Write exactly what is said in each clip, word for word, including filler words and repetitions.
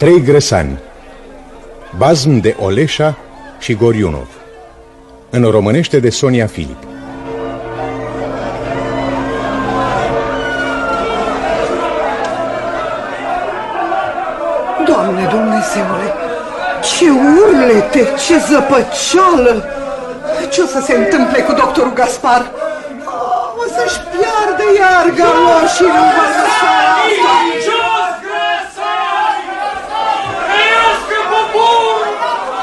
Trei grăsani, bazm de Oleșa și Goriunov, în românește de Sonia Filip. Doamne Dumnezeule, ce urlete, ce zăpăceală! Ce o să se întâmple cu doctorul Gaspar? O să-și piardă iar galoșii în văzășoara asta! Jos grăsani! Trăiască poporul!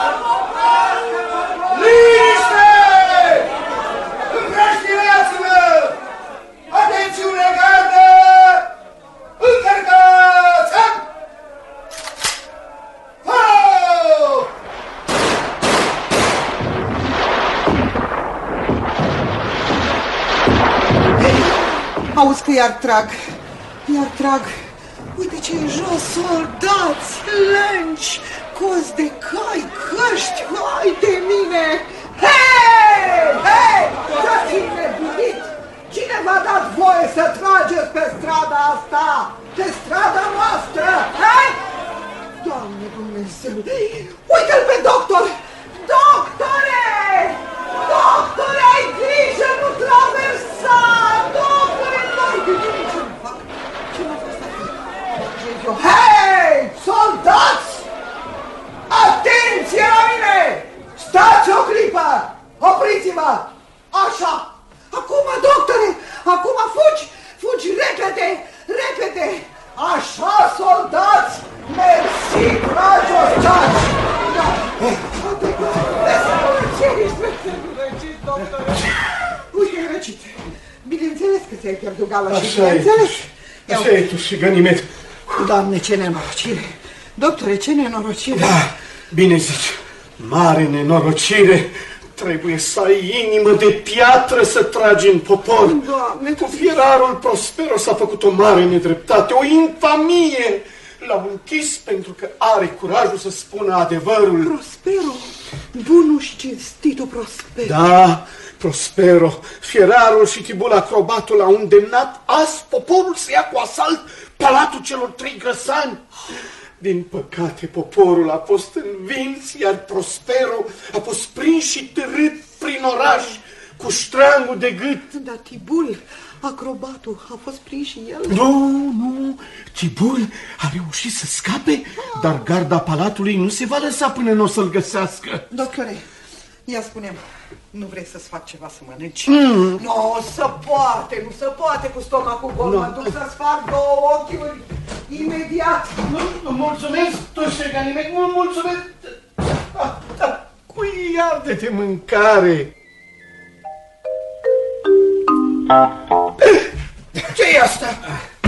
Liniște! Împrăștineați-vă! Atențiune, gardă! Încărcați! Auzi că iar trag, iar trag. Uite ce e jos, soldați, lânci, cozi de cai, căști, hai de mine! Hei, hei, ce-ați nebunit? Cine v-a dat voie să trageți pe strada asta? Pe strada noastră, hei? Doamne Dumnezeu, uite-l pe doctor! Doctore! Doctore, ai grijă, nu traversa! Doctore, n-ai grijă! Ce-mi fac? Ce m-a fost acolo? Hei, soldați! Atenție la mine! Stați o clipă! Opriți-vă! Așa! Acum, doctore! Acum fugi! Fugi repede! Repede! Așa, soldați! Mersi, dragi ostași! Da! Uite, răcit. Bineînțeles că ți-ai pierdut galoșii, bineînțeles. Așa e tu și Ganimet. Doamne, ce nenorocire. Doctore, ce nenorocire. Da, bine zici. Mare nenorocire. Trebuie să ai inimă de piatră să tragi în popor. Doamne, cu fierarul Prospero s-a făcut o mare nedreptate, o infamie. L-au închis pentru că are curajul să spună adevărul. Prospero, bunul și cinstitul Prospero. Da, Prospero, fierarul și Tibul acrobatul au îndemnat azi poporul să ia cu asalt palatul celor trei grăsani. Din păcate, poporul a fost învins, iar Prospero a fost prins și târât prin oraș cu ștrangul de gât. Dar Tibul, acrobatul, a fost prins și el? Nu, nu, Tibul a reușit să scape, dar garda palatului nu se va lăsa până nu o să-l găsească. Doctore, ia spune-mi, nu vrei să-ți fac ceva să mănânci? Mm. Nu se poate, nu se poate cu stomacul gol. No. Mă duc să-ți fac două ochiuri imediat. Nu, mulțumesc, toșe Ganimet, nu mulțumesc. Cui iar de mâncare? Ce-i asta?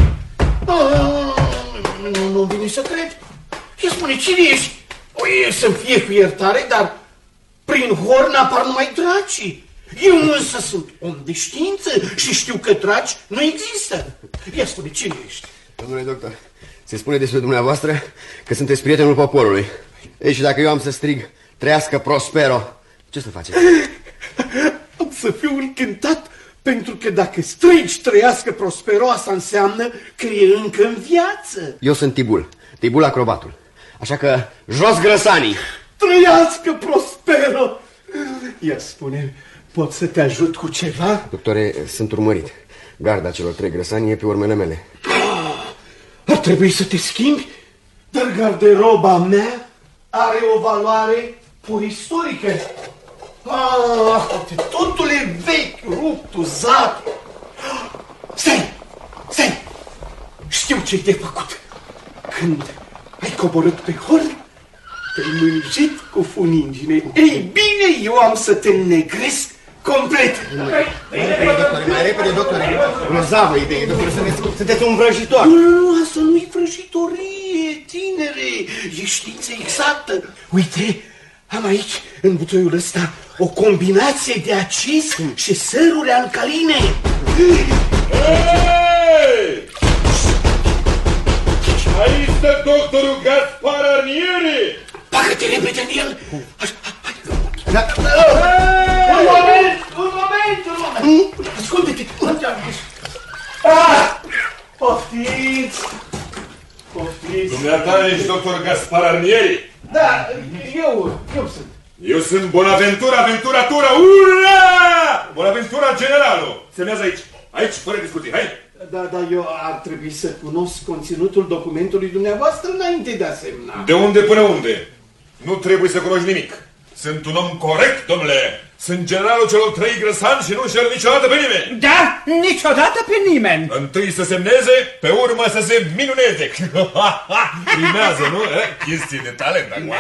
Nu, nu vine să cred. Și spune, cine ești? O, e să-mi fie cu iertare, dar prin horn apar numai dracii. Eu însă sunt om de știință și știu că draci nu există. Ia spune, cine ești? Domnule doctor, se spune despre dumneavoastră că sunteți prietenul poporului. Ei, și dacă eu am să strig, trăiască Prospero, ce să faceți? Am să fiu încântat, pentru că dacă strigi trăiască Prospero, asta înseamnă că e încă în viață. Eu sunt Tibul, Tibul acrobatul. Așa că jos grăsanii! Trăiască Prospero! Ia spune, pot să te ajut cu ceva? Doctore, sunt urmărit. Garda celor trei grăsani e pe urmele mele. Ar trebui să te schimbi, dar garderoba mea are o valoare pur istorică. Ah, totul e vechi, rupt, uzat. Stai, stai, știu ce-i de făcut. Când ai coborât pe horn, te-ai mânjit cu funingine. Ei bine, eu am să te înnegresc complet. Mai repede, doctore, mai repede, doctore. Grozavă idee, doctore, sunteți un vrăjitor. Nu, nu, nu, asta nu-i vrăjitorie, tinere. E știință exactă. Uite, am aici, în butoiul ăsta, o combinație de aciz și săruri alcaline. Hei! Aici stă doctorul Gaspar Arnieri! Bagă-te repede în el! Da. Un moment! Un moment! Un moment! Ascultă-te! Ah! Poftiți! Poftiți! Dumneata ești doctor Gaspar Arnieri? Da, eu, eu sunt. Eu sunt Bonaventura, Aventura, Tura, ura! Bonaventura Generalul. Semnează aici, aici, fără discuții, hai! Da, dar eu ar trebui să cunosc conținutul documentului dumneavoastră înainte de a semna. De unde până unde? Nu trebuie să cunoști nimic. Sunt un om corect, domnule. Sunt generalul celor trei grăsani și nu înșel niciodată pe nimeni. Da, niciodată pe nimeni. Întâi să semneze, pe urmă să se minuneze. Rimează, nu? Chestii de talent acum.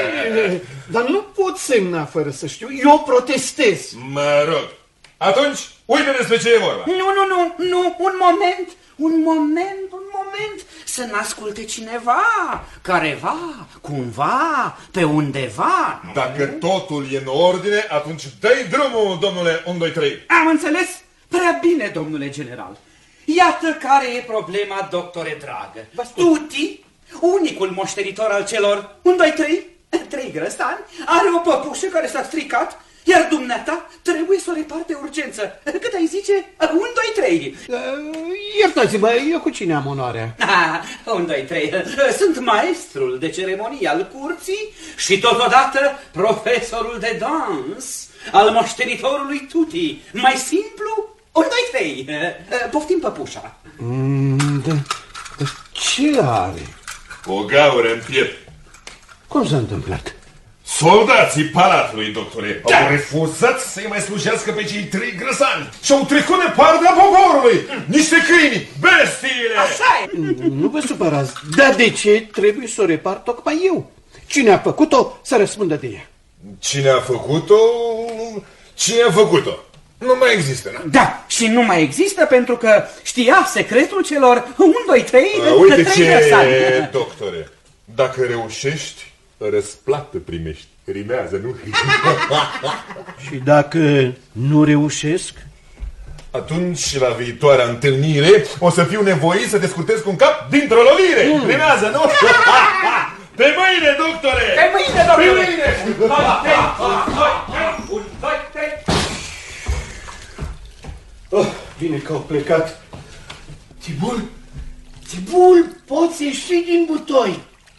Dar nu pot semna fără să știu. Eu protestez. Mă rog. Atunci, uite despre ce e vorba. Nu, nu, nu, nu, un moment, un moment, un moment. Să n-asculte cineva, careva, cumva, pe undeva. Dacă totul e în ordine, atunci dă-i drumul, domnule unu doi trei. Am înțeles prea bine, domnule general. Iată care e problema, doctore dragă. Tuti, unicul moștenitor al celor unu doi trei, trei grăstani, are o păpușă care s-a stricat, iar dumneata trebuie să o repar de urgență. Cât ai zice? unu doi trei. Uh, Iertați-mă, eu cu cine am onoarea? unu doi trei. Sunt maestrul de ceremonii al curții și totodată profesorul de dans al moștenitorului Tuti. Mai simplu, unu doi trei. Poftim păpușa. Mm, de, de ce are? O gaură în piept. Cum s-a întâmplat? Soldații palatului, doctore, da. Au refuzat să-i mai slujească pe cei trei grăsani și au trecut de partea poporului. Niște câini, bestiile! Așa e! Nu vă supărați, dar de ce trebuie să o repar tocmai eu? Cine a făcut-o să răspundă de ea? Cine a făcut-o? Cine a făcut-o? Nu mai există, nu? Da, și nu mai există pentru că știa secretul celor unu doi trei. Uite ce, doctore, dacă reușești, răsplată primești. Rimează, nu? Și dacă nu reușesc? Atunci, la viitoarea întâlnire, o să fiu nevoit să te scurtez cu un cap dintr-o lovire. Mm. Rimează, nu? Pe mâine, doctore! Pe mâine, doctore! Pe mâine! unu doi trei. Oh, bine că au plecat. Tibul, Tibul, poți ieși din butoi.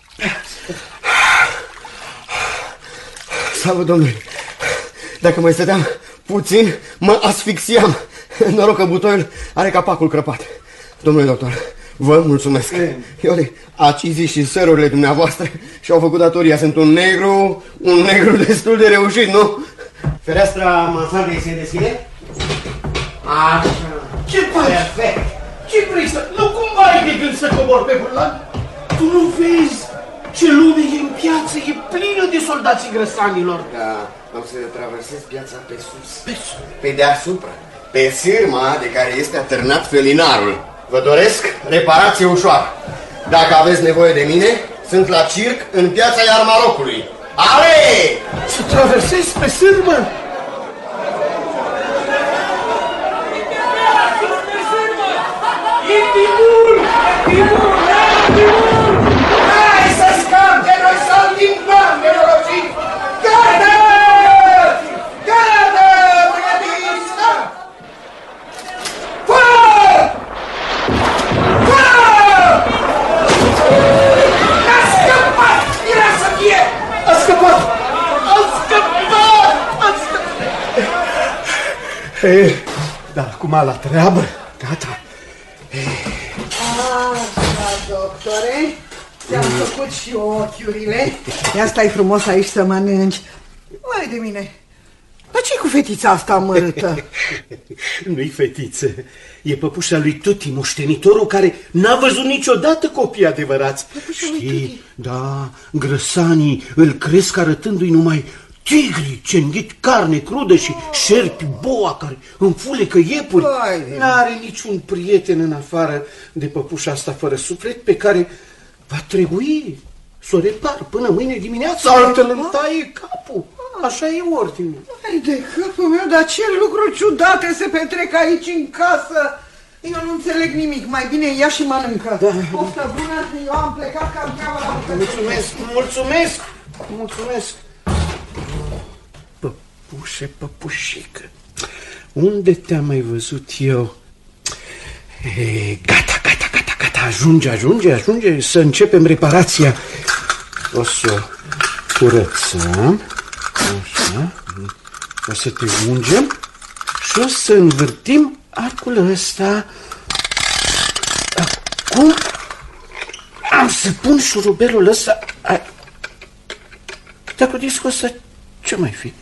Slavă Domnului! Dacă mai stăteam puțin, mă asfixiam. Noroc că butoiul are capacul crăpat. Domnule doctor, vă mulțumesc. Iole, acizii și sărurile dumneavoastră și-au făcut datoria. Sunt un negru, un negru destul de reușit, nu? Fereastra mansardei se deschide? Așa. Ce faci? Perfect. Ce vrei să... Nu cumva ai de gând să cobor pe burlan? Tu nu vezi ce lume e în piață, e plină de soldații grăsanilor. Da, am să traversez piața pe sus. Pe sus? Pe deasupra. Pe sârma de care este atârnat felinarul. Vă doresc reparație ușoară. Dacă aveți nevoie de mine, sunt la circ în piața Iarmarocului. Ale! Să traversezi pe sârmă? E Timur! Timur! Timur! Hai să scap de noi sau din bani, nenorocit! Gata! Gata! Pregătiți! Fă! Fă! A scăpat! Era să fie! A scăpat! A scăpat! A scăpat! Ei, dar acum la treabă, gata. Așa, doctore, ți-am făcut și ochiurile. Ia stai frumos aici să mănânci. Vai de mine, dar ce-i cu fetița asta amărâtă? Nu-i fetiță, e păpușa lui Tuti, moștenitorul care n-a văzut niciodată copii adevărați. Păpușa lui Știi, Tuti? da, grăsanii îl cresc arătându-i numai tigri ce înghit carne crudă și șerpi boa care înfulecă iepuri. N-are niciun prieten în afară de păpușa asta fără suflet pe care va trebui să o repar până mâine dimineață, altfel îmi taie capul. Așa e ordinul. Hai de capul meu, dar ce lucruri ciudate se petrec aici în casă. Eu nu înțeleg nimic, mai bine ia și mănâncă. Da. Poftă bună, eu am plecat că am treabă la bucătărie. Mulțumesc, mulțumesc, mulțumesc. Păpușe, păpușică, unde te-am mai văzut eu? E, gata, gata, gata, gata, Ajunge, ajunge, ajunge să începem reparația. O să curățăm. Așa. O să te ungem și o să învârtim arcul ăsta. Acum am să pun șurubelul ăsta. Dacă discul ăsta, ce mai fi?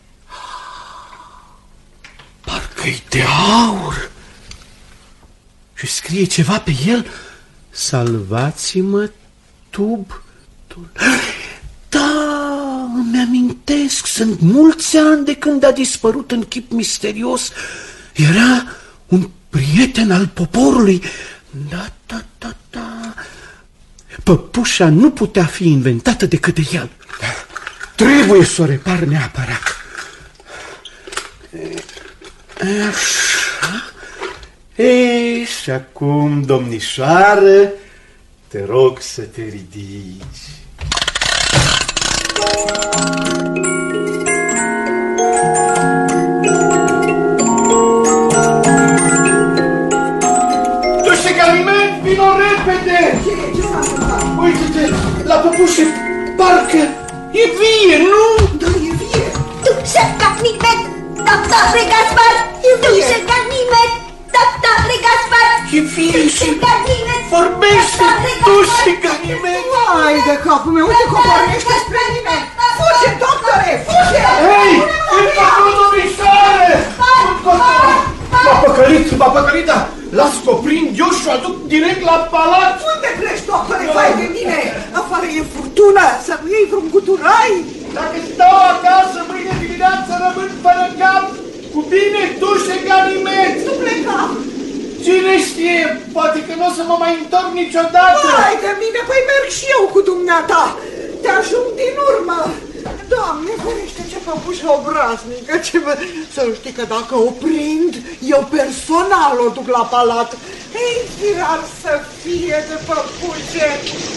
Parcă-i de aur. Și scrie ceva pe el. Salvați-mă, tub. tub. Da, îmi amintesc. Sunt mulți ani de când a dispărut în chip misterios. Era un prieten al poporului. Da, da, da, da. Păpușa nu putea fi inventată decât de el. Trebuie să o repar neapărat. Așa. Ei, și acum, domnișoară, te rog să te ridici. Du-și Ganimede, vino repede! Ce s-a întâmplat? Uite-te, la păpușe, parcă e vie, nu? Da, e vie. Du-și Ganimede, doctore Gaspar! Du-și Ganimede, doctore Gaspar! E vie și vorbește, du-și Ganimede! Hai de capul meu, uite că pornește spre mine. Fuge, doctore, fuge! Hei, încă domnișoare! M-a păcălit, m-a păcălit, dar las că o prind eu și o aduc direct la palat. Unde pleci, doctore, vai de mine? Afară e furtună, să nu iei vreun guturai. Dacă stau acasă, mâine dimineață rămân fără cap. Cu bine, du-și Ganimede! Nu pleca. Cine știe, poate că nu o să mă mai întorc niciodată. Vai de mine, păi merg și eu cu dumneata. Te ajung din urmă. Doamne, ferește, ce păpușă obraznică, ce vă... Să știi că dacă o prind, eu personal o duc la palat. Ei, firar să fie de păpușe.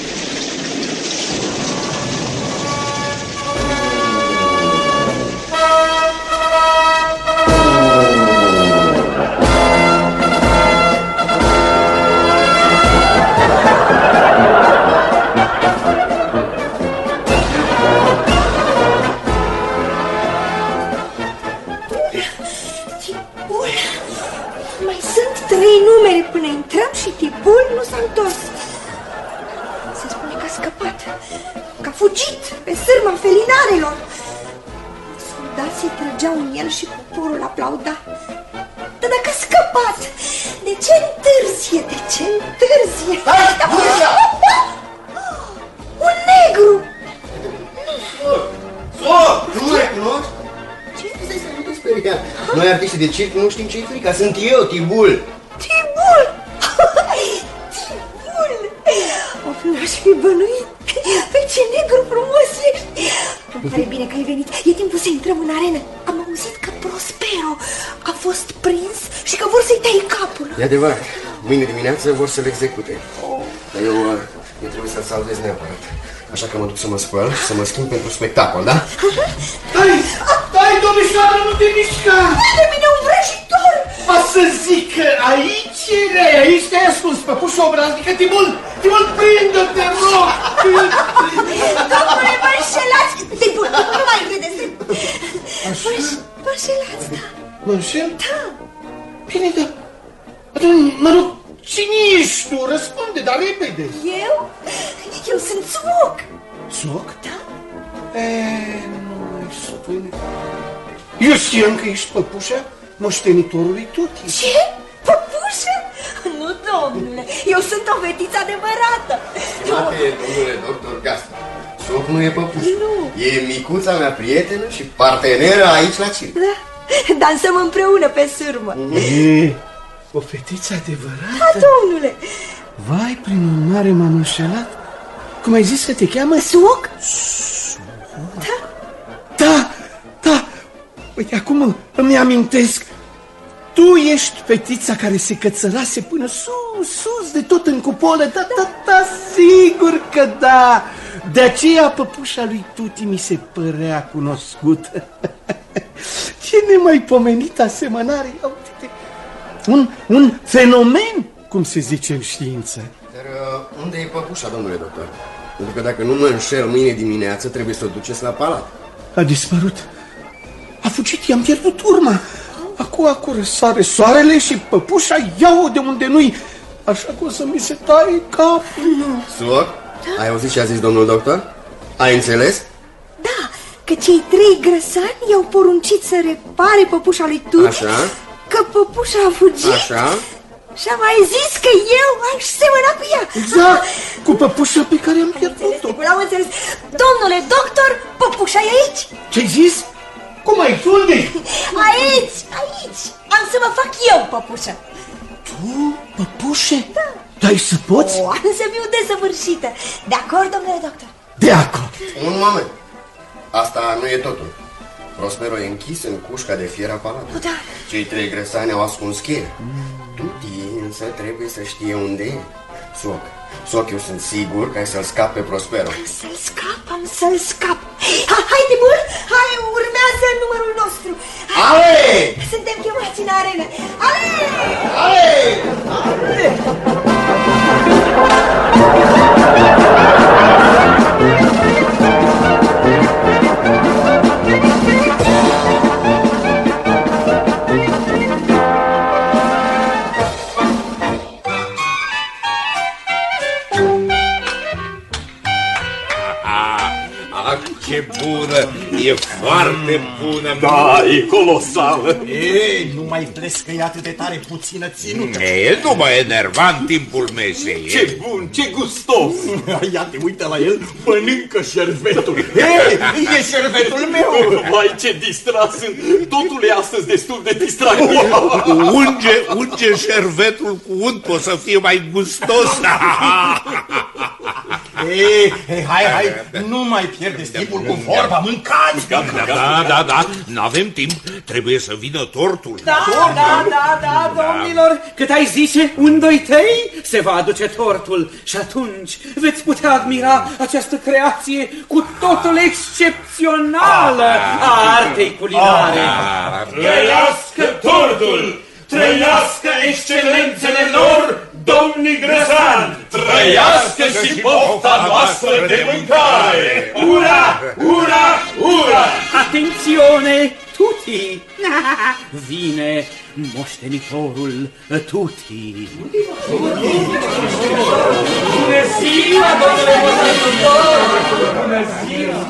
Mai sunt trei numere până intrăm și tipul nu s-a întors. Se spune că a scăpat, că a fugit pe sârma felinarelor. Soldații trăgeau în el și poporul aplauda. Dar dacă a scăpat, de ce întârzie? De ce întârzie? Un negru! Nu mă recunoști? Ce stai să nu te speria? Noi artiștii de circ nu știm ce-i frica. Sunt eu, Tibul. Tibul! Tibul! Of, n-aș fi bănuit. Pe ce negru frumos ești! Îmi pare bine că ai venit. E timpul să intrăm în arenă. Am auzit că Prospero a fost prins și că vor să-i tai capul. E adevărat. Mâine dimineață vor să-l execute. Dar eu, eu trebuie să-l salvez neapărat. Așa că mă duc să mă spăl, să mă schimb pentru spectacol, da? Stai, stai, domnișoară, nu te mișca! De mine un vrăjitor! Va să zic că aici e, aici te-ai ascuns, păpușă obraznică, Tibul, Tibul, prinde-te, rog! Domnule, vă înșelați! Tibul, nu mai credeți! Vă înșelați, da? Mă înșel? Da. Bine, da. Atunci, mă rog, cine ești tu? Răspunde, dar repede. Eu? Eu sunt Țuoc. Țuoc? Da? Eee, nu mai spune. Eu știam că ești păpușa moștenitorului Tuti. Ce? Păpușă? Nu, domnule, eu sunt o fetiță adevărată. Poate, domnule doctor Gaspar, Țuoc nu e păpușă. Nu. E micuța mea prietenă și parteneră aici la circ. Da, dansăm împreună pe sârmă. E o fetiță adevărată? Da, domnule. Vai, prin urmare m-am înșelat. Cum ai zis că te cheamă? Țuoc? Da. Da, da. Uite, acum îmi amintesc. Tu ești fetița care se cățărase până sus, sus, de tot în cupolă. Da, da, da, sigur că da. De aceea păpușa lui Tuti mi se părea cunoscută. Ce nemaipomenit asemănare. Uite-te. Un, un fenomen cu cum se zice în știință. Dar uh, unde e păpușa, domnule doctor? Pentru că dacă nu mă înșel, mâine dimineață trebuie să o duceți la palat. A dispărut. A fugit, i-am pierdut urma. Acu, acu răsare soarele și păpușa ia-o de unde nu-i. Așa că o să mi se taie capul. Nu. Suor, da? Ai auzit ce a zis domnul doctor? Ai înțeles? Da, că cei trei grăsani i-au poruncit să repare păpușa lui Tuti. Așa. Că păpușa a fugit. Așa. Și a mai zis că eu aș semăna cu ea. Exact, cu păpușa pe care am pierdut-o. Am înțeles. Domnule doctor, păpușa e aici. Ce-ai zis? Cum ai? Unde? Aici, aici. Am să mă fac eu păpușa. Tu, păpușe? Da. Dar să poți? O, am să fiu desăvârșită. De acord, domnule doctor? De acord. Un moment. Asta nu e totul. Prospero e închis în cușca de fier a palatului. Da. Cei trei grăsani au ascuns cheia. Tuti însă trebuie să știe unde e. Soc, Soc, eu sunt sigur că ai să-l scap pe Prospero. Am să-l scap, am să-l scap. Ha, haide, bun, hai, urmează numărul nostru. Ale! Suntem chemați în arenă. Ale! Ale! Ale! Ce bună! E foarte bună! Da, e colosală! Ei, nu mai pleci că e atât de tare puțină ținută. E, nu mă enerva în timpul mesei. Ce bun, ce gustos! Ia te uită la el, mănâncă șervetul. Ei, e șervetul meu! Vai, ce distras sunt! Totul e astăzi destul de distractiv. Unge, unge șervetul cu unt, o să fie mai gustos. Ei, ei, hai, hai, nu mai pierdeți timpul cu vorba, mâncați! Da, da, da, da, n-avem timp, trebuie să vină tortul. Da, da, da, da, domnilor, cât ai zice, un, doi, trei, se va aduce tortul și atunci veți putea admira această creație cu totul excepțională a artei culinare. Trăiască tortul! Trăiască excelențele lor, domnii grăsani! Trăiască și pofta noastră de mâncare! Ura, ura, ura! Atențione, Tuti! Vine moștenitorul Tuti! Bună ziua, domnule moștenitor! Bună ziua!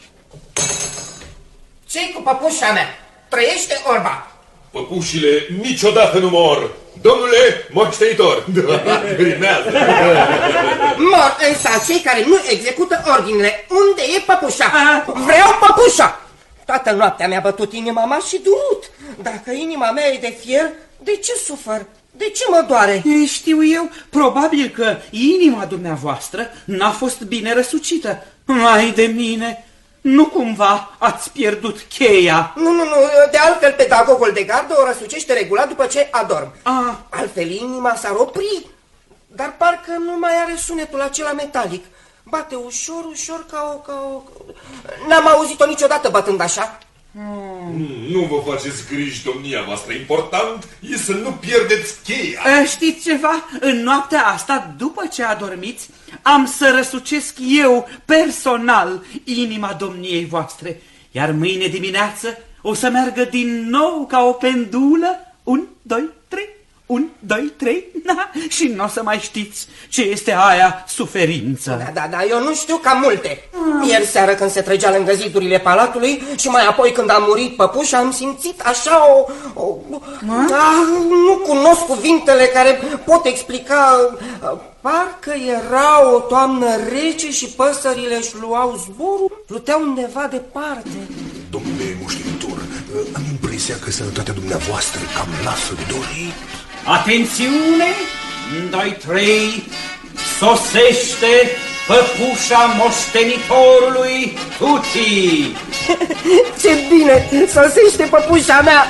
Ce-i cu păpușa mea? Trăiește orba! Păpușile niciodată nu mor! Domnule moștenitor! Rimează! Mor însă cei care nu execută ordinele. Unde e păpușa? Vreau păpușa! Toată noaptea mi-a bătut inima, m-a și durut. Dacă inima mea e de fier, de ce sufăr? De ce mă doare? E, știu eu, probabil că inima dumneavoastră n-a fost bine răsucită. Mai de mine! Nu cumva ați pierdut cheia? Nu, nu, nu, de altfel pedagogul de gardă o răsucește regulat după ce adorm. Ah. Altfel inima s-ar opri, dar parcă nu mai are sunetul acela metalic. Bate ușor, ușor ca o... Ca o... N-am auzit-o niciodată bătând așa. Hmm. Nu vă faceți griji, domnia voastră. Important e să nu pierdeți cheia. Știți ceva? În noaptea asta, după ce adormiți, am să răsucesc eu, personal, inima domniei voastre. Iar mâine dimineață o să meargă din nou ca o pendulă. Un, doi, trei. Un, doi, trei. Da. Și nu o să mai știți ce este aia suferință. Da, da, da, eu nu știu cam multe. Ieri seară când se trăgea lângă zidurile palatului și mai apoi când a murit păpușa, am simțit așa o... o da, nu cunosc cuvintele care pot explica... Parcă era o toamnă rece și păsările își luau zborul, pluteau undeva departe. Domnule moștenitor, am impresia că sănătatea dumneavoastră cam lasă de dorit. Atențiune! doi, trei, sosește păpușa moștenitorului Tuti! Ce bine! Sosește păpușa mea!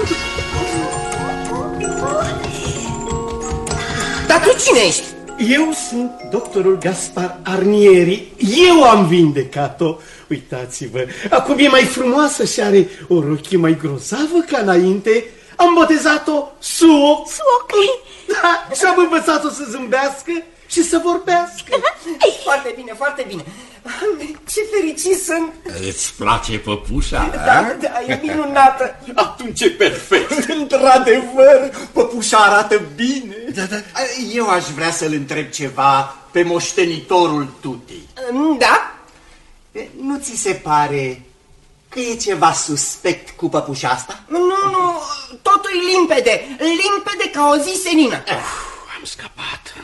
Dar tu cine ești? Eu sunt doctorul Gaspar Arnieri. Eu am vindecat-o. Uitați-vă, acum e mai frumoasă și are o rochie mai grozavă ca înainte. Am botezat-o Suoc. Suoc? Da, și am învățat-o să zâmbească și să vorbească. Foarte bine, foarte bine. Ce fericit sunt. Îți place păpușa? Da, da, e minunată. Atunci e perfect. Într-adevăr, păpușa arată bine. Da, da. Eu aș vrea să-l întreb ceva pe moștenitorul Tuti. Da? Nu ți se pare că e ceva suspect cu păpușa asta? Nu, nu, totul e limpede. Limpede ca o zi senină. Uf, am scăpat.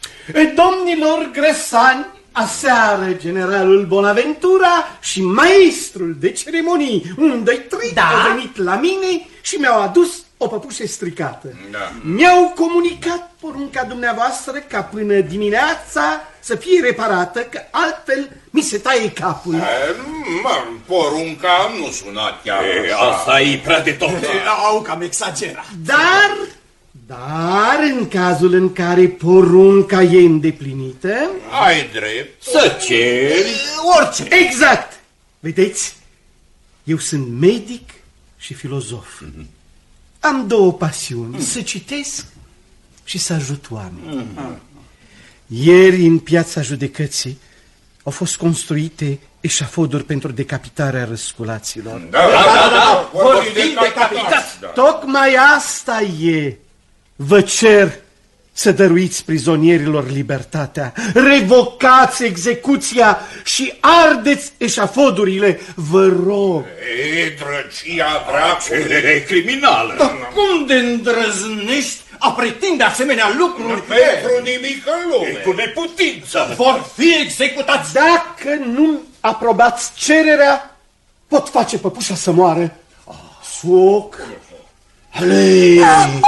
Domnilor grăsani, aseară generalul Bonaventura și maestrul de ceremonii, un, doi, trei, da? au venit la mine și mi-au adus o păpușă stricată. Da. Mi-au comunicat porunca dumneavoastră ca până dimineața să fie reparată, că altfel mi se taie capul. E, mă, porunca nu suna chiar e, așa. Asta e prea de tot. E, au cam exagerat. Dar... Dar în cazul în care porunca e îndeplinită... Ai drept să ceri orice. Exact. Vedeți, eu sunt medic și filozof. Mm-hmm. Am două pasiuni, mm. să citesc și să ajut oameni. Mm-hmm. Ieri, în Piața Judecății, au fost construite eșafoduri pentru decapitarea răsculaților. Da, da, da, da, vorbim decapitați. Tocmai asta e. Vă cer să dăruiți prizonierilor libertatea, revocați execuția și ardeți eșafodurile, vă rog. E, drăcia dracului. Cerere criminală. Dar cum de îndrăznești a pretinde asemenea lucruri? Pentru nimic în lume. E cu neputință. Vor fi executați. Dacă nu aprobați cererea, pot face păpușa să moară. Suoc. Alei!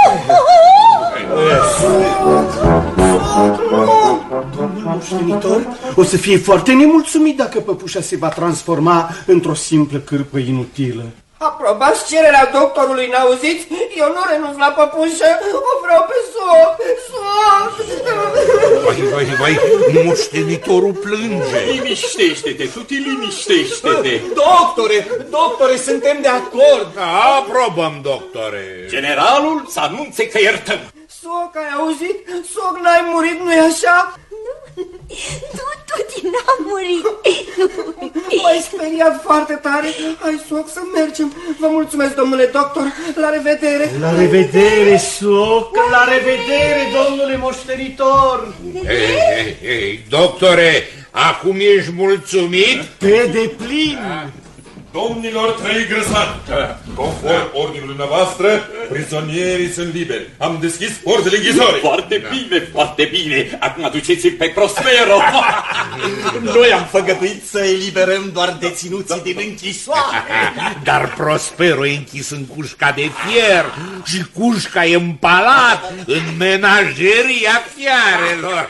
Domnul moștenitor o să fie foarte nemulțumit dacă păpușa se va transforma într-o simplă cârpă inutilă. Aprobați cererea doctorului, n-auziți? Eu nu renunț la păpușă, o vreau pe Suoc, Suoc! Vai, vai, vai, moștenitorul plânge. Liniștește-te, Tuti, liniștește-te. Doctore, doctore, suntem de acord. Aprobăm, doctore. Generalul să anunțe că iertăm. Suoc, ai auzit? Suoc, n-ai murit, nu-i așa? Nu, Tuti, n-am murit. M-ai speriat foarte tare. Hai, Suoc, să mergem. Vă mulțumesc, domnule doctor. La revedere. La revedere, Suoc. La revedere, domnule moștenitor. Hei, hei, hei, doctore, acum ești mulțumit? Pe deplin. Domnilor trei grăsani, conform ordinului dumneavoastră, prizonierii sunt liberi. Am deschis porțile închisorii. Foarte bine, foarte bine. Acum aduceți-l pe Prospero. Noi am făgăduit să eliberăm doar deținuții din închisoare. Dar Prospero e închis în cușca de fier și cușca e în palat, în menageria fiarelor.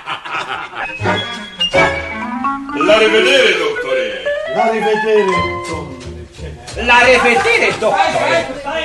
La revedere, doctore! La revedere, domnule general. La revedere, doctore!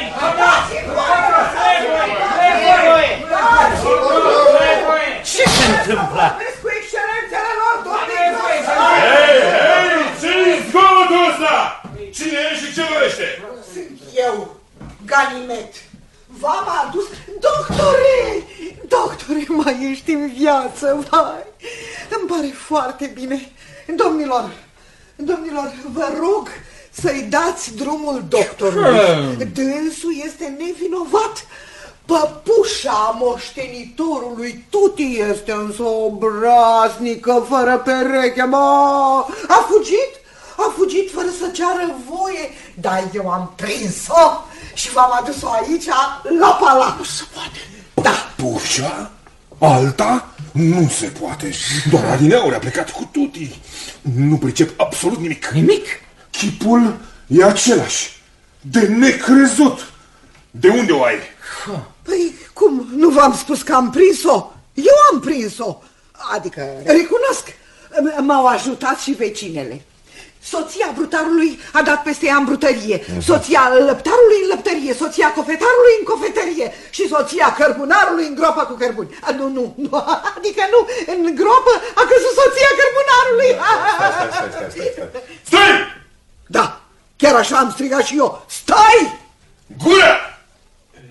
Ce se întâmplă? Cu excelențele lor, domnule! Hei, hei, ce-i zgomotul ăsta? Cine e și ce dorește? Sunt eu, Ganimet. V-am adus... Doctore! Doctore, mai ești în viață, vai! Îmi pare foarte bine. Domnilor, domnilor, vă rog să-i dați drumul doctorului. Dânsul este nevinovat. Păpușa moștenitorului Tuti este însă obraznică, fără pereche, mă. A fugit, a fugit fără să ceară voie, dar eu am prins-o și v-am adus-o aici, la palat. Nu se poate. Da. Păpușa? Alta? Nu se poate. Doar adineauri a plecat cu Tuti. Nu pricep absolut nimic. Nimic? Chipul e același. De necrezut. De unde o ai? Păi, cum? Nu v-am spus că am prins-o? Eu am prins-o. Adică, recunosc, m-au ajutat și vecinele. Soția brutarului a dat peste ea în brutărie, uh-huh. Soția lăptarului în lăptărie, soția cofetarului în cofetărie și soția cărbunarului în groapă cu cărbuni. A, nu, nu, nu, adică nu, în groapă a căzut soția cărbunarului. Stai, stai, stai, stai, stai, stai. Stai! Da, chiar așa am strigat și eu. Stai! Gură!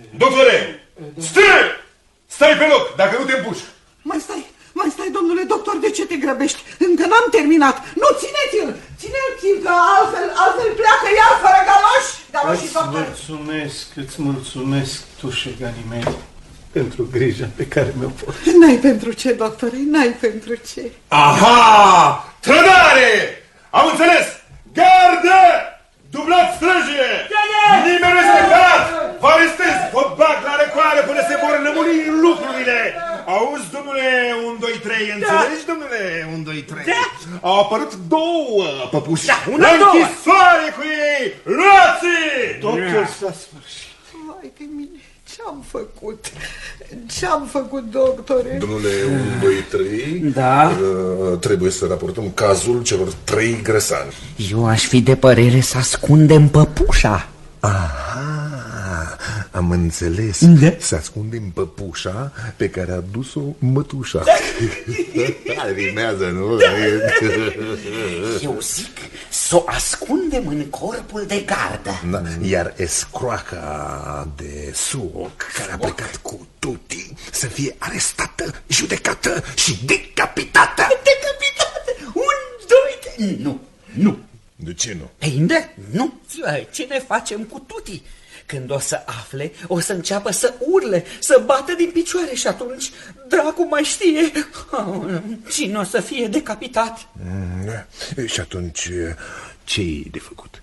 grăbești, încă n-am terminat. Nu, țineți-l, țineți-l, că altfel, altfel pleacă iar fără galoși. Galoșii Îți mulțumesc, îți mulțumesc, tușe Ganimede, pentru grija pe care mi-o porți. N-ai pentru ce, doctore, n-ai pentru ce. Aha! Trădare! Am înțeles! Gardă! Dublat strângere! Nimeni nu este carat! Vă arestez! Vă bag la recoare până se vor lămuri lucrurile! Auzi, domnule, un, doi, trei, înțelegi, da. Domnule, un, doi, trei? Da. Au apărut două păpuși. Da, la închisoare cu ei! Luați-i! Totul s-a sfârșit. Vai de mine, ce-am făcut? Ce-am făcut, doctore? Domnule, un, doi, trei, da. uh, trebuie să raportăm cazul celor trei grăsani. Eu aș fi de părere să ascundem păpușa. Aha, am înțeles. Da. Să ascundem păpușa pe care a dus-o mătușa. Rimează, nu? Da. Eu zic să o ascundem în corpul de gardă. Da. Iar escroaca de suoc care a plecat cu tutii să fie arestată, judecată și decapitată. Decapitată! Un, doi, trei... Nu, nu. De ce nu? Peinde? Nu. Ce ne facem cu tutii? Când o să afle, o să înceapă să urle, să bată din picioare și atunci dracu mai știe cine o să fie decapitat. Mm, și atunci ce-i de făcut?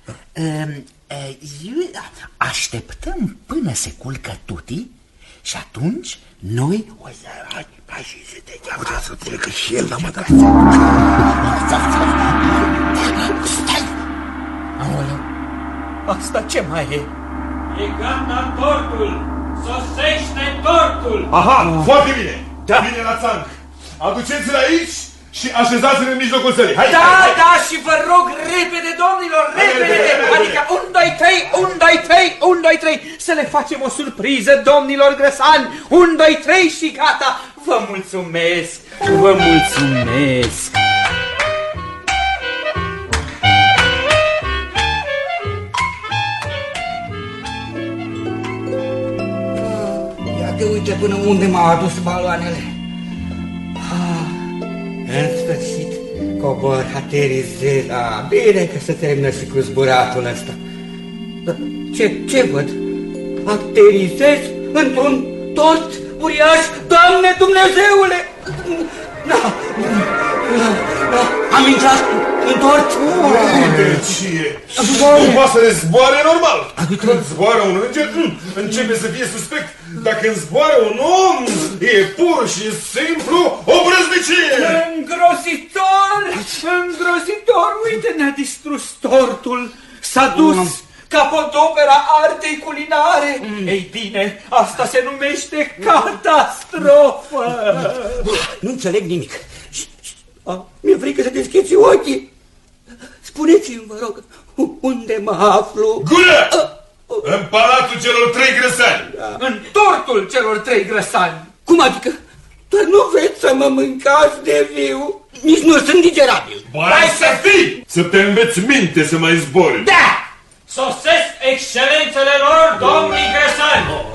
Așteptăm până se culcă tutii și atunci noi o să... Hai să te putea să pune că și el l-a mătat. Stai! Aoleu, asta ce mai e? E gata tortul! Sosește tortul! Aha, oh. Foarte bine! Da. Bine la țanc! Aduceți-l aici și așezați-l în mijlocul sării! Hai, da, hai, hai. da, și vă rog repede, domnilor, repede! Adică un, doi, trei, un, doi, trei, un, doi, trei! Să le facem o surpriză, domnilor grăsani! Un, doi, trei și gata! Vă mulțumesc! Vă mulțumesc! Te uite până unde m-au adus baloanele. Ah, în sfârșit cobor, aterizez. Ah, bine că se termină și cu zburatul ăsta. Dar ce, ce văd? Aterizez într-un tort uriaș, Doamne Dumnezeule! Da, da, da. Am intrat în tort. Deci, nu poate să zboare normal. Când zboară un înger, începe să fie suspect. Dar când zboară un om, e pur și simplu o brăznicie. Îngrozitor, îngrozitor, uite, ne-a distrus tortul. S-a dus mm. capodopera artei culinare. Mm. Ei bine, asta se numește catastrofă. Nu înțeleg nimic. Mi-e frică să deschizi ochii. Spuneți-mi, vă rog, unde mă aflu? Gură! În palatul celor trei grăsani. Da. În tortul celor trei grăsani. Cum adică? Doar nu vreți să mă mâncați de viu? Nici nu sunt digerabil. Bai să fii! Să te înveți minte să mai zbori. Da! Sosesc excelențele lor, domnii grăsani!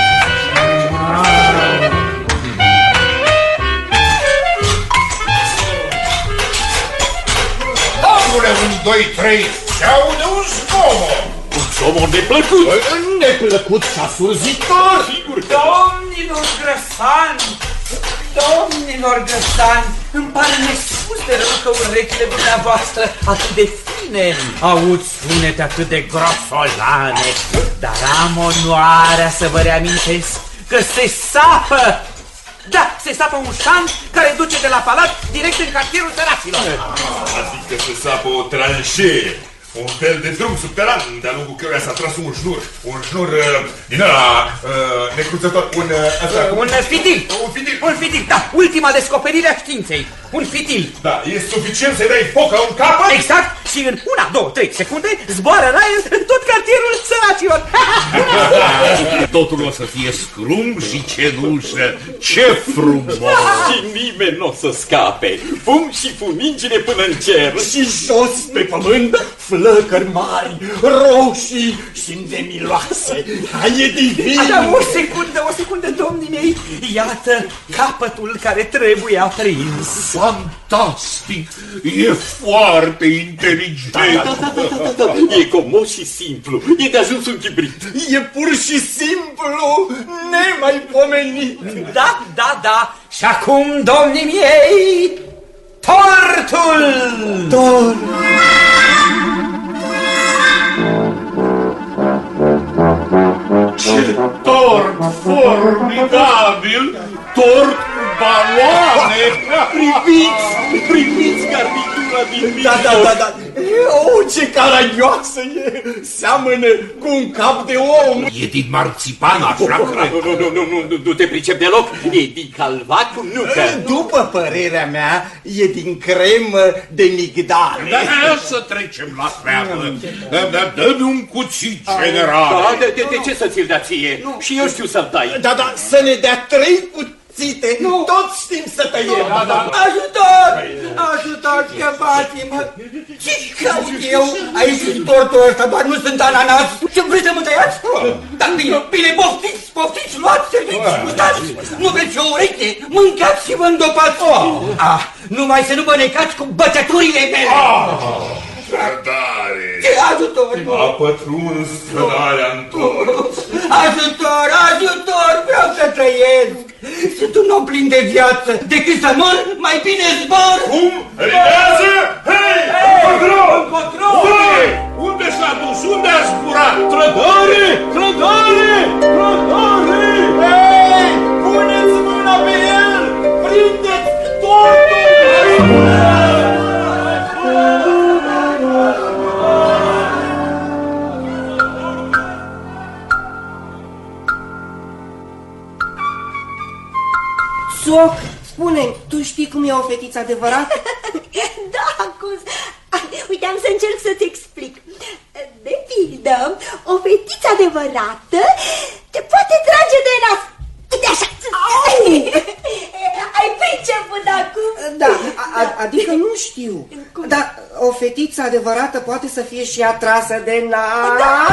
Domnule, un, doi, trei, se aude un zgomot. Un zgomot neplăcut. Neplăcut și asurzitor. Sigur. Domnilor grăsani, domnilor grăsani, îmi pare nespus de rău că urechile dumneavoastră atât de fine aud sunete atât de grosolane, dar am onoarea să vă reamintesc că se sapă. Da, se sapă un șant care duce de la palat direct în cartierul săracilor. Adică se sapă o tranșee, un fel de drum subteran de-a lungul căruia s-a tras un șnur, un șnur uh, din ăla uh, necruțător, un... Uh, asta, uh, un fitil. Un fitil. Un fitil, da, ultima descoperire a științei, un fitil. Da, e suficient să-i dai foc la un capăt? Exact, și în una, două, trei secunde zboară raiul în tot cartierul săracilor. Totul o să fie scrum și cenușă. Ce frumos! Și nimeni nu o să scape. Fum și fumingine până în cer. Și jos pe pământ flăcări mari, roșii și îndemiloase. Hai, e divin! Da, o secundă, o secundă, domnii mei. Iată capătul care trebuie aprins. Fantastic! E foarte inteligent! Da, da, da, da, da, da. E comos și simplu. E de ajuns un chibrit. E pur și simplu nemaipomenit. Da, da, da. Și acum, domnii mei, tortul! Tort! Ce tort formidabil! Tort cu baloane! Priviți! Priviți garnitura din mijloc! Da, da, da, da! Oh, ce caragioasă e! Seamănă cu un cap de om! E din marțipan, așa cred. Nu, nu, nu, nu, nu, nu te pricep deloc! E din calva cu nucă! După părerea mea, e din cremă de migdal. Da, să trecem la treabă. Dă-mi un cuțit, general. Da, de, de, de ce să ți-l dea ție? Și eu știu să-l dai. Da, da, să ne dea trei cuțite, nu. Toți știm să tăiem. Da, da. Ajutor! Ajutor, scăpați-mă! Ce caut eu aici în tortul ăsta? Doar nu sunt ananas. Ce vreți să mă tăiați? Dar bine, bine, poftiți, poftiți, luați, serviți, uitați! Nu vreți o ureche? Mâncați și vă îndopați! Ah, numai să nu vă necați cu bățăturile mele! Trădare! Ce ajutor! A pătruns trădarea-n tort. Ajutor, ajutor! Vreau să trăiesc! Sunt un om plin de viață. Decât să mor, mai bine zbor! Cum? Ridează! Hei! Încotro! Încotro! Unde? Unde s-a dus? Unde a zburat? Trădare! Trădare! Trădare! Hei! Puneți mâna pe el! Prindeți tortul! Soc, spune-mi, tu știi cum e o fetiță adevărată? Da, Cuz. Uite, am să încerc să-ți explic. De pildă, o fetiță adevărată te poate trage de nas. Uite așa. Ai priceput acum? Da, a, adică nu știu. Dar o fetiță adevărată poate să fie și atrasă de nas? Da.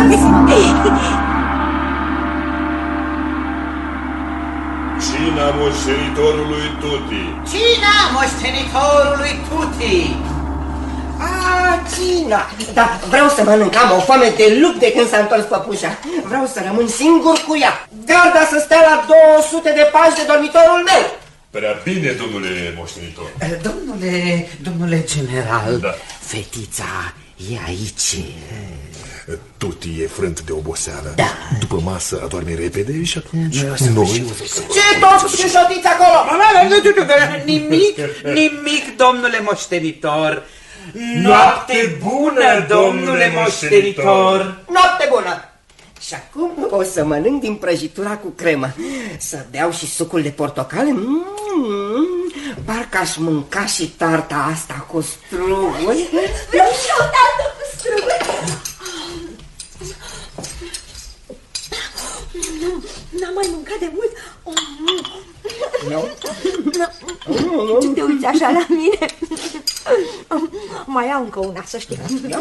Cina moștenitorului Tuti. Cina moștenitorului Tuti. A, cina. Da, vreau să mănânc, am o foame de lup de când s-a întors păpușa. Vreau să rămân singur cu ea. Garda să stea la două sute de pași de dormitorul meu. Prea bine, domnule moștenitor. Domnule, domnule general, da. Fetița e aici. Tuti e frânt de oboseală. Da. După masă adorme repede și atunci noi... noi... Ce tot și șotiți acolo? Nimic, nimic, domnule moștenitor. Noapte bună, domnule moștenitor. Noapte bună. Și acum o să mănânc din prăjitura cu cremă. Să beau și sucul de portocale. Mm, parcă aș mânca și tarta asta cu struguri. Vreau și o tartă cu struguri. N-am mai mâncat de mult. Ce te uiți așa la mine? Mai au încă una, să știi. Până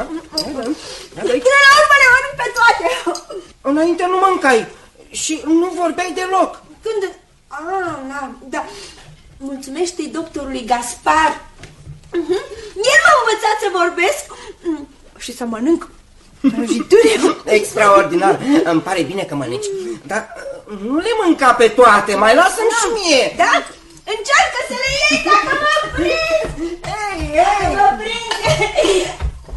la urmă le mănânc pe toate. Înainte nu mâncai și nu vorbeai deloc. Când? Ah, da, da. Mulțumește-i doctorului Gaspar. El m-a învățat să vorbesc și să mănânc prăjituri. Extraordinar. Îmi pare bine că mănânci. Dar nu le mânca pe toate, mai lasă-mi da. și mie. Da? Încearcă să le iei dacă mă prind. Ei, ei. Mă prind.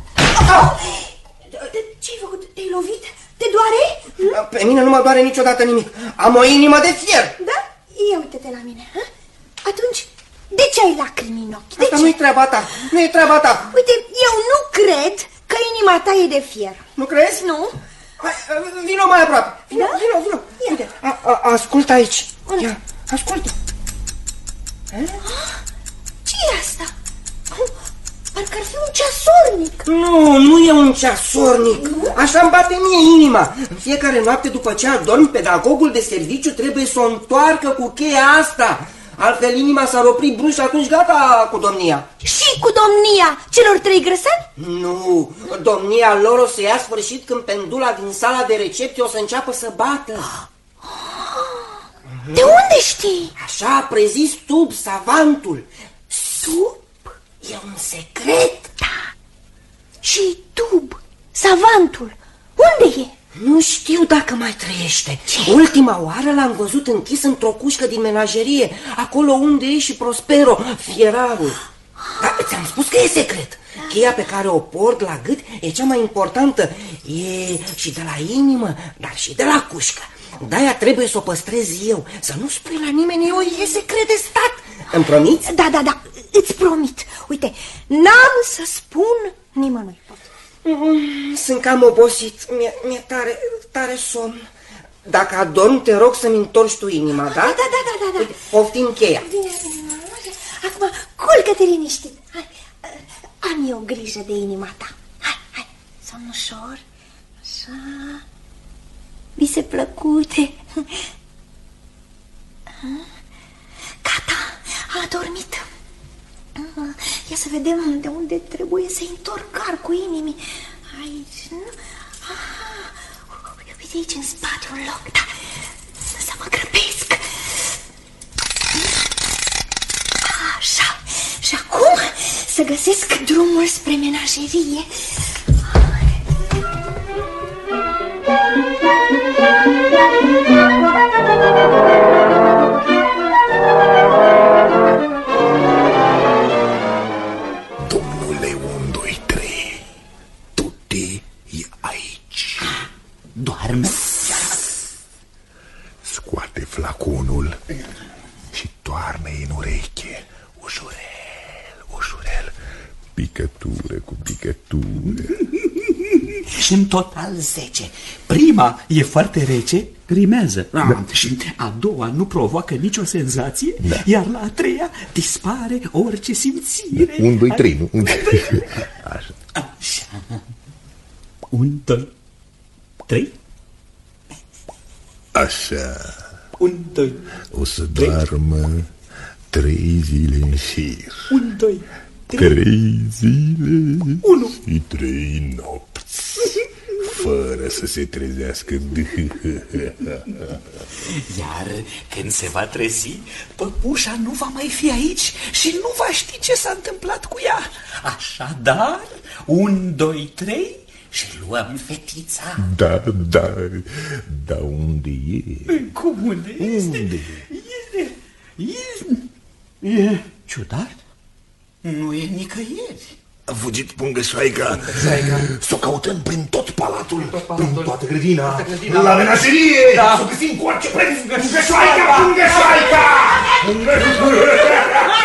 Ce-ai făcut? Te-ai lovit? Te doare? Pe mine nu mă doare niciodată nimic. Am o inimă de fier. Da? Ia uite-te la mine. Ha? Atunci, de ce ai lacrimi în ochi? De Asta ce? nu-i treaba ta. Nu-i treaba ta. Uite, eu nu cred că inima ta e de fier. Nu crezi? Nu. Hai, vino mai aproape. Vino, Da? vino, vino. Uite, a, a, ascultă aici. Ia, ascultă. Ce e asta? Parcă ar fi un ceasornic. Nu, nu e un ceasornic. Așa îmi bate mie inima. În fiecare noapte după ce adorm, pedagogul de serviciu trebuie să o întoarcă cu cheia asta. Altfel inima s-ar opri brusc și atunci gata cu domnia. Și cu domnia celor trei grăsani? Nu, domnia lor o să ia sfârșit când pendula din sala de recepție o să înceapă să bată. De unde știi? Așa a prezis Tub, savantul. Tub? E un secret. Da. Și Tub, savantul, unde e? Nu știu dacă mai trăiește. Ce? Ultima oară l-am văzut închis într-o cușcă din menagerie, acolo unde e și Prospero, fierarul. Dar ți-am spus că e secret. Cheia pe care o port la gât e cea mai importantă. E și de la inimă, dar și de la cușcă. De-aia trebuie să o păstrez eu, să nu spui la nimeni, eu e secret de stat. Îmi promiți? Da, da, da, îți promit. Uite, n-am să spun nimănui. Mm, sunt cam obosit, mi-e mi tare, tare somn. Dacă adorm, te rog să-mi întorci tu inima, da? Da, da, da, da, da. Uite, poftim cheia. Bine, bine, acum, culcă-te liniștit. Hai, am eu grijă de inima ta. Hai, hai, somn ușor. Așa. Vise plăcute. Gata, a adormit. Ia să vedem de unde trebuie să-i întorc arcul inimii. Aici, nu? Aha. Uite aici în spate un loc, da. Să mă grăbesc. Așa. Și acum să găsesc drumul spre menagerie. Domnule unu, doi, trei, Tuti e aici. Doarme? Scoate flaconul și toarnă-i în ureche. Ușurel, ușurel, picătură cu picătură. Și în total zece. Prima e foarte rece, rimează. Da. Și a doua nu provoacă nicio senzație, da. Iar la a treia dispare orice simțire. Un, doi, trei, nu? Un, Așa. Așa. Un, doi, trei. Așa. Un, doi, o să doarmă trei zile în șir. Un, doi, trei. Trei zile Unu. și trei nopți, fără să se trezească. Iar când se va trezi, păpușa nu va mai fi aici și nu va ști ce s-a întâmplat cu ea. Așadar, un, doi, trei și luăm fetița. Da, da, da, unde e? Cum unde este? Unde? Este, este, e ciudat. Nu e nicăieri. A fugit pungășoaica. S-o căutăm prin tot palatul, tot prin toată grădina, toată grădina. la menagerie. Da. Să găsim cu orice preț. Pungășoaica, pungășoaica! Pungășoaica!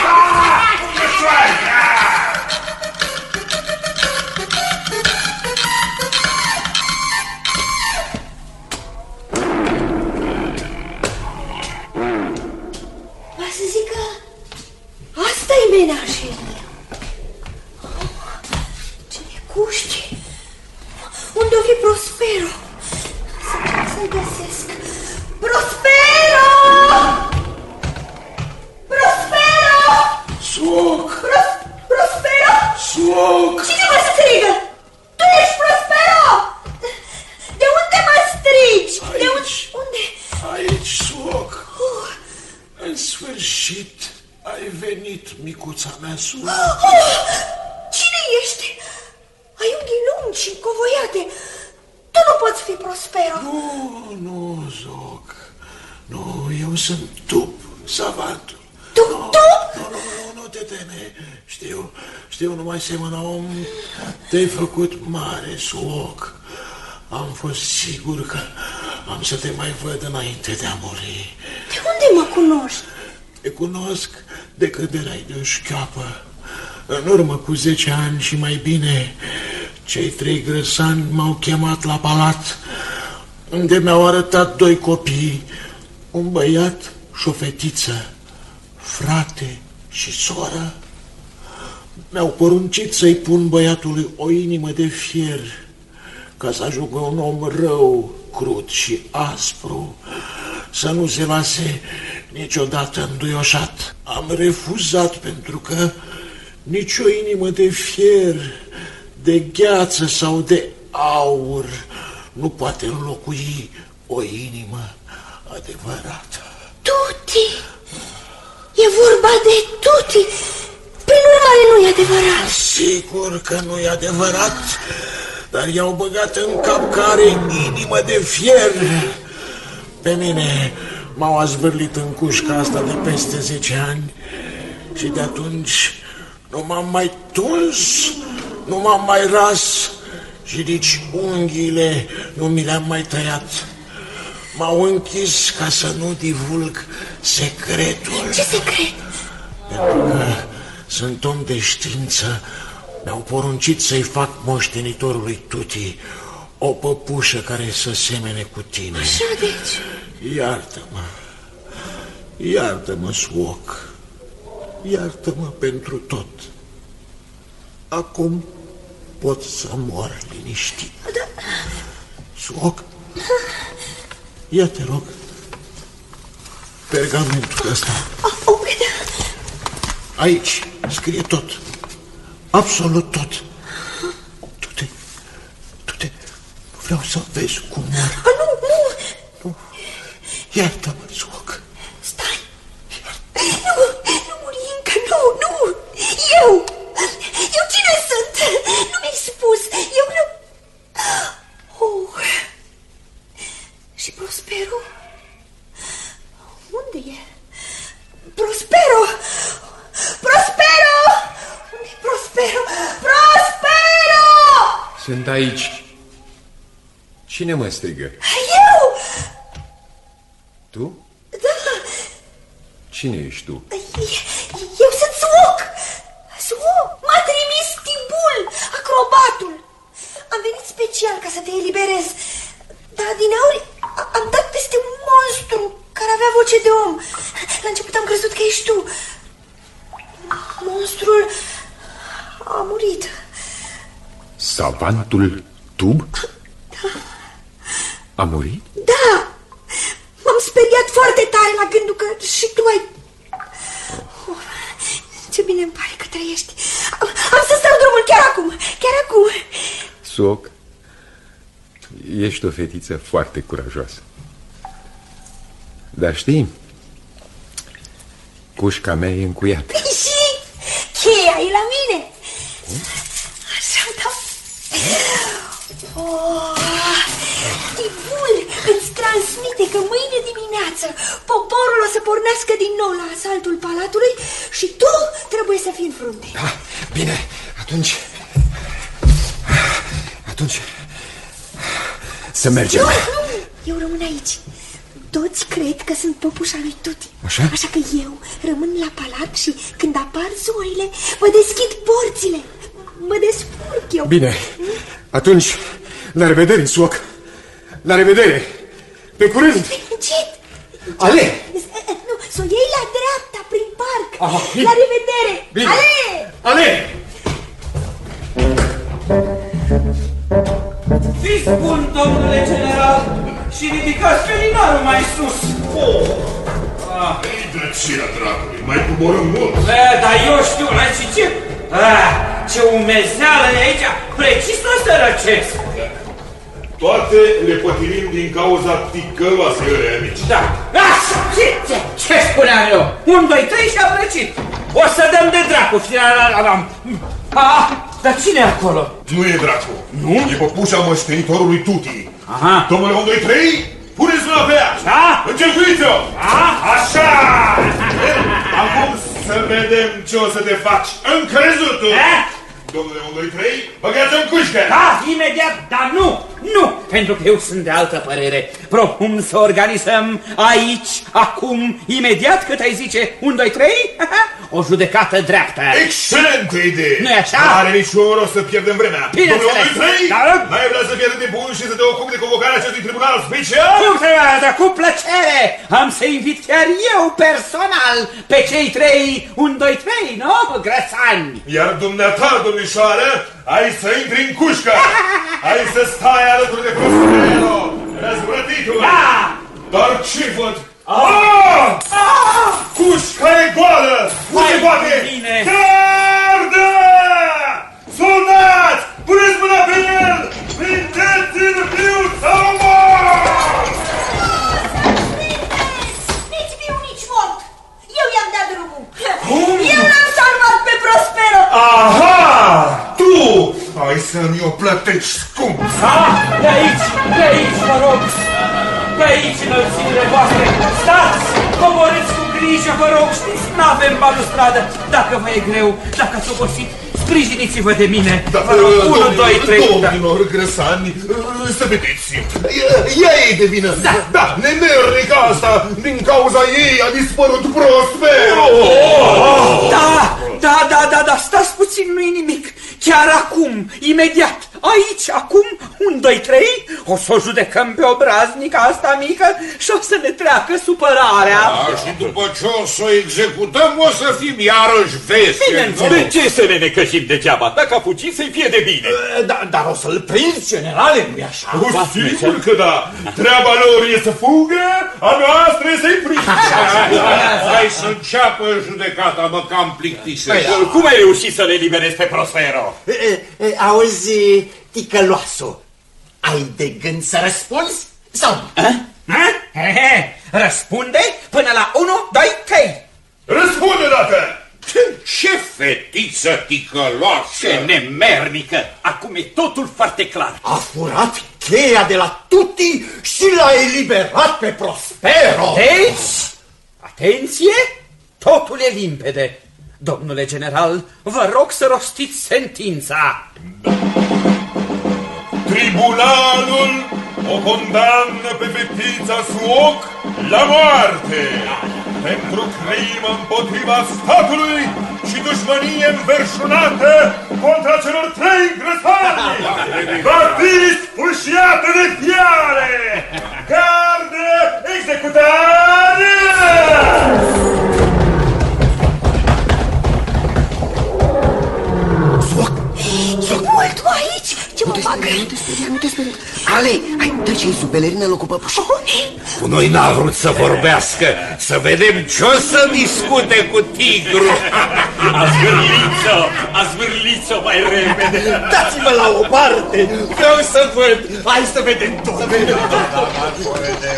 Va să zic că asta-i menagerie. Cuști? Unde-o fi Prospero? Să-l găsesc. Prospero! Prospero! Soc! Pros Prospero! Soc! Cine mă strigă? Tu ești Prospero! De unde mă strigi? Aici, De unde? unde? Aici, Soc! Uh. În sfârșit ai venit, micuța mea, Soc. Oh! Cine ești? Ai unghii lungi și încovoiate. Tu nu poți fi Prospero. Nu, nu, Zoc. Nu, eu sunt Tub, savantul. Tu, no, tu? Nu, nu, nu, nu te teme. Știu, știu, nu mai semănă om. Te-ai făcut mare, Zoc. Am fost sigur că am să te mai văd înainte de a muri. De unde mă cunoști? Te cunosc de când erai de o șchioapă. În urmă cu zece ani și mai bine, cei trei grăsani m-au chemat la palat, unde mi-au arătat doi copii, un băiat și o fetiță, frate și soră. Mi-au poruncit să-i pun băiatului o inimă de fier, ca să ajungă un om rău, crud și aspru, să nu se lase niciodată înduioșat. Am refuzat pentru că nici o inimă de fier, de gheață sau de aur nu poate înlocui o inimă adevărată. Tuti! E vorba de Tuti! Prin urmare nu e adevărat. Sigur că nu e adevărat, dar i-au băgat în cap că are inimă de fier. Pe mine m-au azvârlit în cușca asta de peste zece ani și de atunci nu m-am mai tuns, nu m-am mai ras și nici unghiile nu mi le-am mai tăiat. M-au închis ca să nu divulg secretul. Ce secret? Pentru că sunt om de știință, mi-au poruncit să-i fac moștenitorului Tuti o păpușă care să semene cu tine. Așa deci? Iartă-mă, iartă-mă, suoc, iartă-mă pentru tot. Acum pot să mor liniștit. Da. Suoc, ia te rog pergamentul ăsta. Oh, aici scrie tot, absolut tot. Du-te, du-te, nu vreau să vezi cum mor. A, nu, nu. Nu. Iartă-mă, suoc. Stai. Nu, nu, Murinca, nu, nu. Eu, eu cine sunt? Nu mi-ai spus. Eu nu... Oh. Și Prospero? Unde e? Prospero! Prospero! Unde-i Prospero? Prospero! Sunt aici. Cine mă strigă? Eu! Tu? Da. Cine ești tu? Eu sunt Suoc! Suoc! M-a trimis Tibul, acrobatul. Am venit special ca să te eliberez. Dar adineauri am dat peste un monstru care avea voce de om. La început am crezut că ești tu. Monstrul a murit. Savantul Tub? Da. A murit? Da. M-am speriat foarte tare la gândul că și tu ai... Oh, ce bine îmi pare că trăiești. Am, am să-ți dau drumul chiar acum. Chiar acum. Suoc, ești o fetiță foarte curajoasă. Dar știi, cușca mea e încuiată. Și cheia e la mine. Așa, da. Oh, Tibul îți transmite că mâine dimineață poporul o să pornească din nou la asaltul palatului și tu trebuie să fii în frunte. Da, bine, atunci... Atunci... Să mergem. Nu, nu, eu rămân aici. Toți cred că sunt păpușa lui Tuti. Așa? Așa că eu rămân la palat și când apar zorile, vă deschid porțile. Mă descurc eu. Bine, atunci, la revedere, Suoc. La revedere. Pe curând. Încet. Ale! Nu, să o iei la dreapta, prin parc. Aha, la revedere. Bine. Ale! Ale! Fiți bun, domnule general, și ridicați felinarul mai sus. Oh. Ah. Ei, drăcina dracului, mai coborâm mult. E, dar eu știu, la și ce? Ah, ce umezeală e aici, precis la să răcesc. Toate le pătirim din cauza ticăloasei amici. Da, așa, ce, ce, ce spuneam eu? Un, doi, trei și am răcit. O să dăm de dracu, știi, ah, dar cine e acolo? Nu e dracu. Nu? E păpușa moștenitorului Tuti. Aha. Domnule unu, doi, trei, puneți mâna pe ea. Da? Încercuiți-o. Da? Așa. Acum să vedem ce o să te faci încrezutul. Da? Domnule unu, doi, trei, băgați-o în cușcă. Da, imediat, dar nu. Nu, pentru că eu sunt de altă părere. Propun să organizăm aici, acum, imediat, cât ai zice, un, doi, trei, o judecată dreaptă. Excelentă idee! Nu-i așa? Nu are niciun rost să pierdem vremea. Bineînțeles. Domnul unu, doi, trei, Dar... n-ai vrea să pierdem timpul și să te ocupi de convocarea acestui tribunal special? Cum treabă, cu plăcere! Am să invit chiar eu personal pe cei trei, un, doi, trei, nu? Grăsani! Iar dumneata, domnișoară, ai să intri în cușcă! Ai să stai alături de Prospero, răzvrătitul! Da! Dar ce văd? Ah! Ah! Cușca e goală! Nu se poate! Gardă! Soldați! Puneți mâna pe el! Prindeți-l viu sau mor! Nici viu, nici mort! Eu i-am dat drumul! Eu l-am salvat pe Prospero! Aha! Tu! Ai să-mi o plătești scump! Ah, de aici, de aici, vă rog! De aici, înălțimile voastre! Stați! Coborâți cu grijă, vă rog! Știți, n-avem balustradă! Dacă vă e greu, dacă ați obosit, sprijiniți-vă de mine! Da, unu, doi, trei... Domnilor grăsani, să vedeți! Ea e de vină! Da, da, nemernica asta! Din cauza ei a dispărut Prospero! Da, da, da, da, da, stați puțin, nu-i nimic! Chiar acum, imediat, aici, acum, un, doi, trei, o să o judecăm pe obraznica asta mică și o să ne treacă supărarea. Da, și după ce o să o executăm, o să fim iarăși veseli. De ce să ne necășim degeaba? Dacă a fugit, să-i fie de bine. Da, dar o să-l prinzi, generale, nu-i așa? O, sigur că da! Treaba lor e să fugă, a noastră e să-i prindă! Hai să înceapă judecata, mă cam plictisesc. Cum ai reușit să le eliberezi pe Prospero? Auzi, ticăloasu, ai de gând să răspunzi sau nu? Răspunde până la unu, doi, trei. Răspunde dată! Ce fetiță ticăloasă! Ce nemernică! Acum e totul foarte clar. A furat cheia de la Tutti și l-a eliberat pe Prospero! Deci, atenție, totul e limpede. Domnule general, vă rog să rostiți sentința. Tribunalul o condamnă pe fetița Suoc la moarte pentru crimă împotriva statului și dușmănie înverșunată contra celor trei grăsani! Va fi sfârșiată de fiare! Gardă executare! Mult tu aici? Ce mă fac? Nu te speria, nu te speria. Ale, hai, trece-i sub pelerină, l-o cu păpuș. Cu noi n-a vrut să vorbească, să vedem ce-o să discute cu tigru. A zvârlit-o, a zvârlit-o mai repede. Dați-mă la o parte! Vreau să văd! Hai să vedem tot! Să vedem tot! Da, da, să vedem.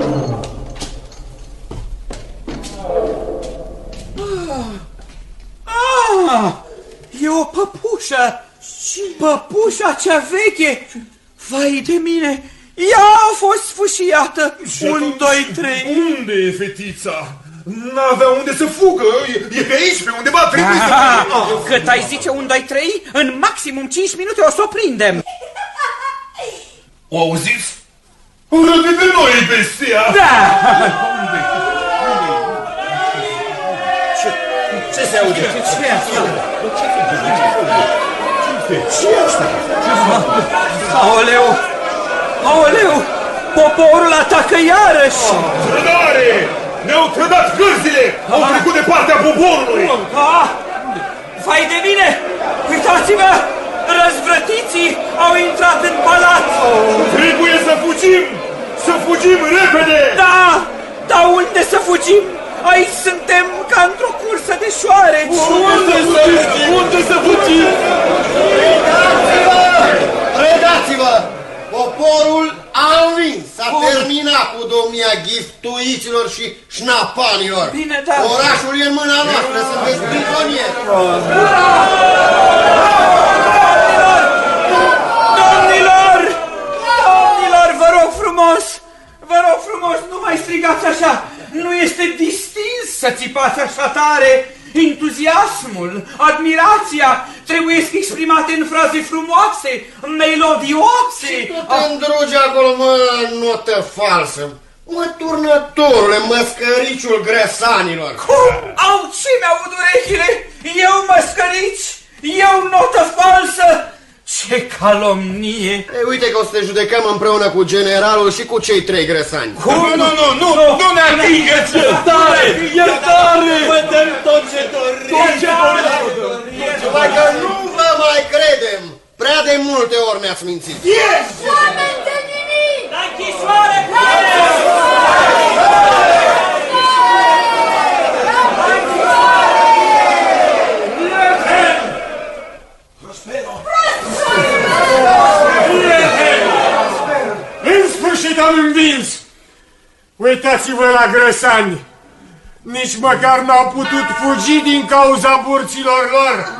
Ah, e o păpușă! Păpușa cea veche! Vai de mine! Ea a fost sfâșiată! Un, doi, trei... Unde e fetița? N-avea unde să fugă! E, e pe aici, pe undeva, trebuie să... Cât ai zice un, doi, trei, în maximum cinci minute o să o prindem! O auziți? Râde de noi, bestia! Da! Ce se aude? Ce e asta? Ce e asta? Aoleu! Aoleu! Poporul atacă iarăși! Trădare! Ne-au trădat gârzile! Au trecut de partea poporului! Ah! Vai de mine! Uitați-vă! Răzvrătiții au intrat în palat! Trebuie să fugim! Să fugim repede! Da! Dar unde să fugim? Aici suntem ca într-o cursă de șoareci! Unde să fugim? Unde să fugim? Redați-vă! Redați-vă! Poporul a învins, s-a terminat cu domnia ghiftuiților și șnapanilor. Bine, da. Orașul e în mâna noastră, sunteți prizonieri. Domnilor! Domnilor! Domnilor, vă rog frumos! Vă rog frumos, nu mai strigați așa! Nu este distins să țipați așa tare! entuziasmul, admirația trebuie exprimate în fraze frumoase, melodioase. Și tu te îndrugi acolo, mă, notă falsă. Mă, turnătorule, măscăriciul grăsanilor. Cum? Au, ce mi-aud urechile? Eu măscărici? Eu notă falsă? Ce calomnie! Ei, uite că o să te judecăm împreună cu generalul și cu cei trei grăsani. Cum? Nu, nu, nu, nu, nu ne atingăți! Iertare, iertare! Vă dăm tot ce dorim! Tot ce dorim! Numai că nu vă mai credem! Prea de multe ori ne-ați mințit. Yes! Oameni de nimic! La închisoare! În sfârșit am învins! Uitați-vă la grăsani! Nici măcar n-au putut fugi din cauza burților lor!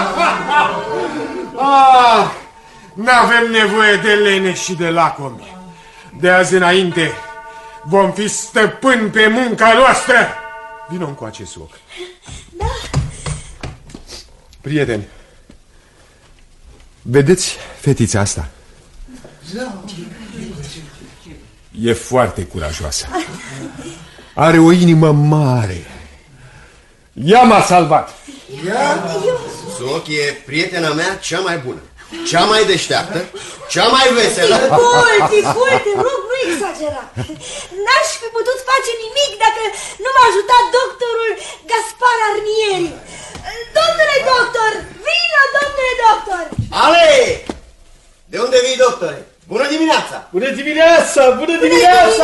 Ah, n-avem nevoie de lene și de lacomi. De azi înainte vom fi stăpâni pe munca noastră! Vino încoace, suoc. Da. Prieteni, vedeți fetița asta? E foarte curajoasă. Are o inimă mare. Ea m-a salvat. Suoc e prietena mea cea mai bună, cea mai deșteaptă, cea mai veselă. Ticul, ticul, te rog, nu exagera. N-aș fi putut face nimic dacă nu m-a ajutat doctorul Gaspar Arnieri. Domnule doctor, vină, domnule doctor! Ale! De unde vii, doctore? Bună dimineața! Bună dimineața! Bună dimineața!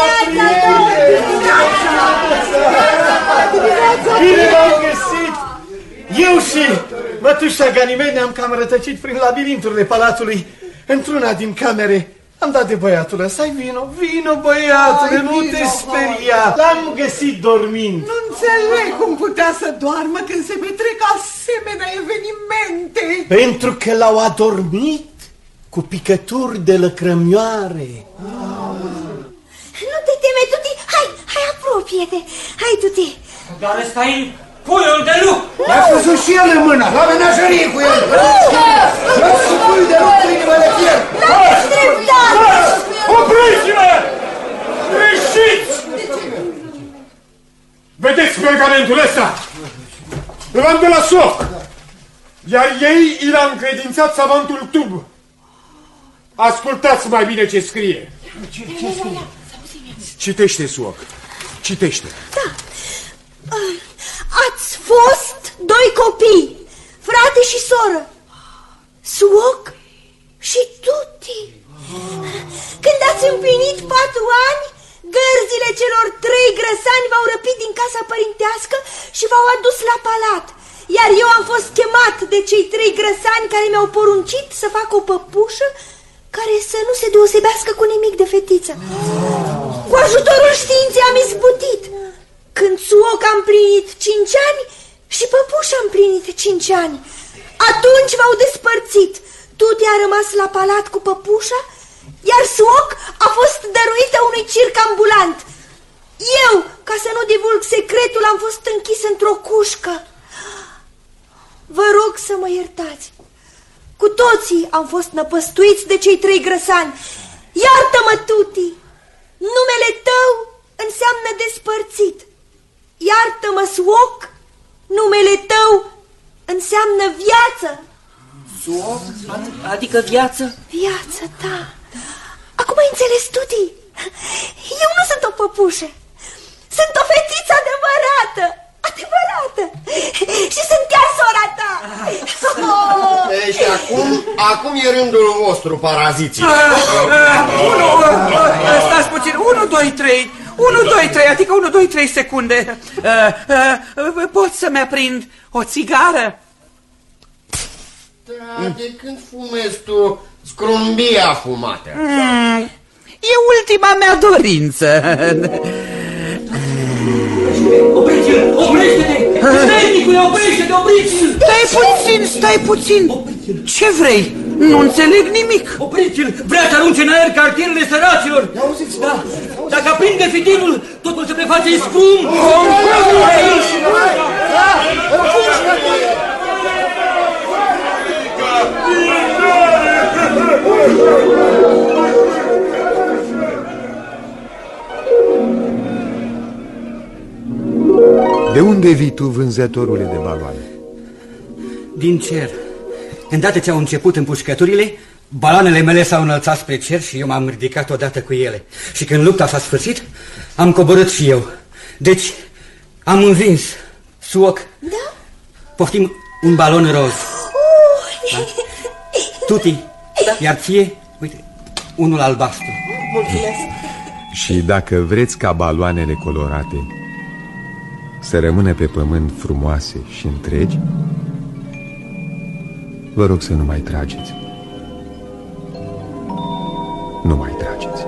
Bine v-am găsit! Eu și mătușa Ganimede ne-am cam rătăcit prin labirinturile palatului. Într-una din camere am dat de băiatul ăsta. Hai, vino, vino, băiatule, nu te speria. L-am găsit dormind. Nu înțeleg cum putea să doarmă când se petrec asemenea evenimente. Pentru că l-au adormit cu picături de lăcrămioare. Nu te teme, Tuti, hai, hai, apropie-te. Hai, Tuti. Dar ăsta e puiul de lup. L-a scăzut și el în mână, la menagerie cu el. Lasă puiul de lup cu inimele fier. N-aveți dreptate. Opriți-vă! Greșiți! Vedeți pergamentul ăsta? Îl am de la Soc. Iar ei i l-au încredințat savantul Tub. Ascultați mai bine ce scrie. Ce, ce scrie? Citește, Soc. Citește. Da. Ați fost doi copii, frate și soră, Suoc și Tuti. Când ați împlinit patru ani, gărzile celor trei grăsani v-au răpit din casa părintească și v-au adus la palat. Iar eu am fost chemat de cei trei grăsani care mi-au poruncit să fac o păpușă care să nu se deosebească cu nimic de fetiță. Cu ajutorul științei am izbutit. Când Suoc a împlinit cinci ani și păpușa a împlinit cinci ani, atunci v-au despărțit. Tuti a rămas la palat cu păpușa, iar Suoc a fost dăruită unui circ ambulant. Eu, ca să nu divulg secretul, am fost închis într-o cușcă. Vă rog să mă iertați. Cu toții am fost năpăstuiți de cei trei grăsani. Iartă-mă, Tuti! Numele tău înseamnă despărțit. Iartă-mă, Suoc! Numele tău înseamnă viață. Suoc? Adică viață? Viață, da. Acum ai înțeles, Tuti? Eu nu sunt o păpușă. Sunt o fetiță adevărată. Adevărată. Și sunt chiar sora ta. Deci acum, acum e rândul vostru, paraziții. Stați puțin, unu, doi, trei. unu, doi, trei, adică unu, doi, trei secunde. Pot să-mi aprind o țigară? Da, de când fumezi tu scrumbia fumată? Mm, e ultima mea dorință. Opriți-l! Oprește-te! Stai, oprește-te, opriți-l! Stai puțin, stai puțin. Ce vrei? Nu înțeleg nimic. Opriți-l! Vrea să arunce în aer cartierele săracilor! Da, dacă aprinde fitilul, totul se preface în scrum! De unde vii tu, vânzătorule de baloane? Din cer. Îndată ce au început împușcăturile, baloanele mele s-au înălțat spre cer și eu m-am ridicat odată cu ele. Și când lupta s-a sfârșit, am coborât și eu. Deci, am învins. Suoc. Da? Poftim un balon roz. Da? Tuti. Da? Iar ție, uite, unul albastru. Mulțumesc. Și dacă vreți ca baloanele colorate să rămână pe pământ frumoase și întregi, vă rog să nu mai trageți. Nu mai trageți.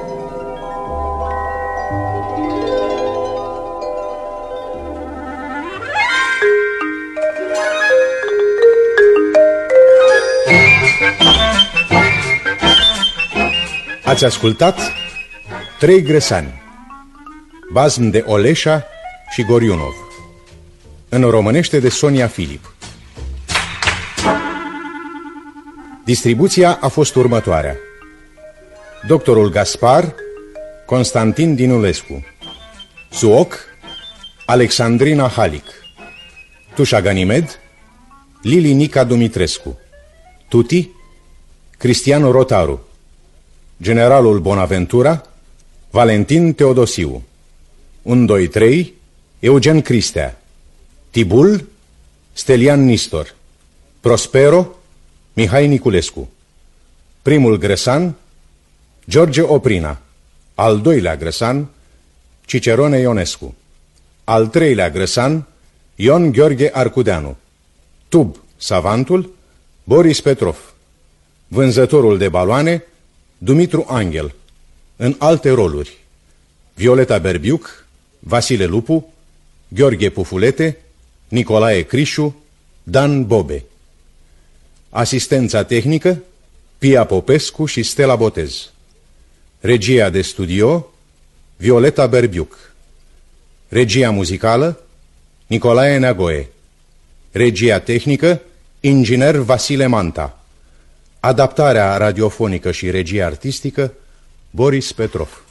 Ați ascultat Trei grăsani, bazm de Oleșa și Goriunov, în românește de Sonia Filip. Distribuția a fost următoarea: Doctorul Gaspar, Constantin Dinulescu; Suoc, Alexandrina Halic; Tușa Ganimed, Lili Nica Dumitrescu; Tuti, Cristiano Rotaru; Generalul Bonaventura, Valentin Teodosiu; unu, doi, trei, Eugen Cristea; Tibul, Stelian Nistor; Prospero, Mihai Niculescu; primul grăsan, George Oprina; al doilea grăsan, Cicerone Ionescu; al treilea grăsan, Ion Gheorghe Arcudeanu; tub, savantul, Boris Petrov; vânzătorul de baloane, Dumitru Anghel; în alte roluri, Violeta Berbiuc, Vasile Lupu, Gheorghe Pufulete, Nicolae Crișu, Dan Bobe. Asistența tehnică, Pia Popescu și Stella Botez. Regia de studio, Violeta Berbiuc. Regia muzicală, Nicolae Neagoe. Regia tehnică, inginer Vasile Manta. Adaptarea radiofonică și regia artistică, Boris Petrov.